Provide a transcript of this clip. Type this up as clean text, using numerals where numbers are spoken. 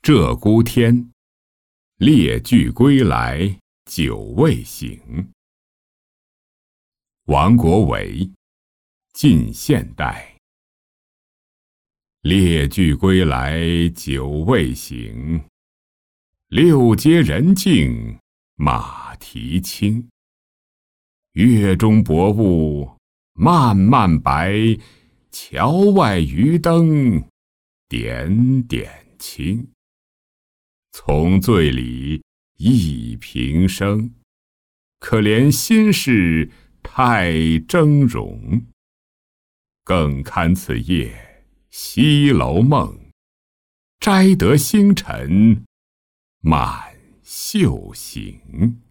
鹧鸪天，列聚归来久未醒。王国维，近现代。列聚归来久未醒，六街人静马蹄轻。月中薄雾漫漫白，桥外渔灯点点清。从醉里忆平生，可怜心事太峥嵘。更堪此夜西楼梦，摘得星辰满袖行。